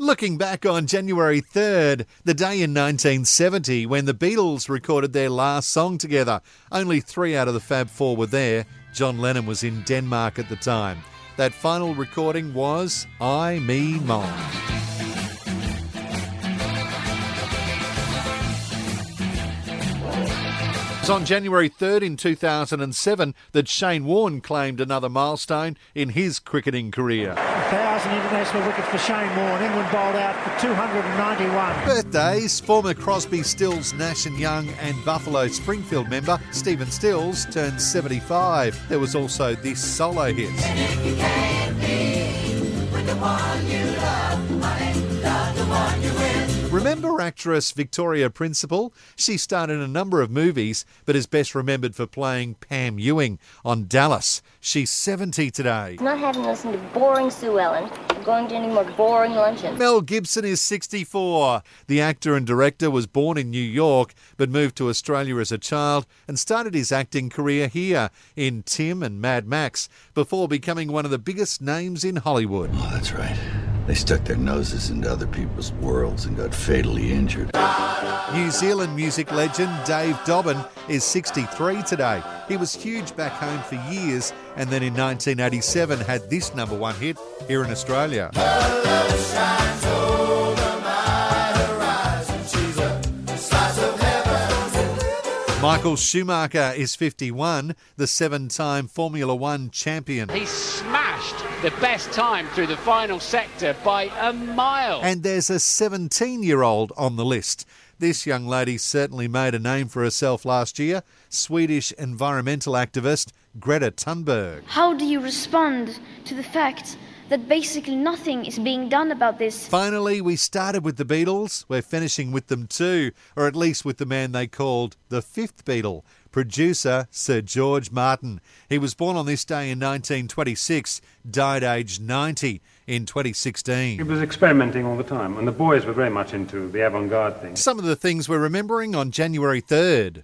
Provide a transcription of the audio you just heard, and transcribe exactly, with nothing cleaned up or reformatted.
Looking back on January third, the day in nineteen seventy when the Beatles recorded their last song together. Only three out of the Fab Four were there. John Lennon was in Denmark at the time. That final recording was I, Me, Mine. It was on January third in two thousand seven that Shane Warne claimed another milestone in his cricketing career. one thousand international wickets for Shane Warne. England bowled out for two hundred ninety-one. Birthdays: former Crosby, Stills, Nash and Young and Buffalo Springfield member Stephen Stills turned seventy-five. There was also this solo hit. And if you can't be with the one you love, honey, love the one you with. Remember actress Victoria Principal? She starred in a number of movies, but is best remembered for playing Pam Ewing on Dallas. She's seventy today. Not having listened to boring Sue Ellen, or going to any more boring luncheons. Mel Gibson is sixty-four. The actor and director was born in New York, but moved to Australia as a child and started his acting career here in Tim and Mad Max before becoming one of the biggest names in Hollywood. Oh, that's right. They stuck their noses into other people's worlds and got fatally injured. New Zealand music legend Dave Dobbin is sixty-three today. He was huge back home for years and then in nineteen eighty-seven had this number one hit here in Australia. Michael Schumacher is fifty-one, the seven-time Formula One champion. He smashed the best time through the final sector by a mile. And there's a seventeen-year-old on the list. This young lady certainly made a name for herself last year. Swedish environmental activist Greta Thunberg. How do you respond to the fact that basically nothing is being done about this? Finally, we started with the Beatles. We're finishing with them too, or at least with the man they called the fifth Beatle, producer Sir George Martin. He was born on this day in nineteen twenty-six, died aged ninety in twenty sixteen. He was experimenting all the time, and the boys were very much into the avant-garde thing. Some of the things we're remembering on January third.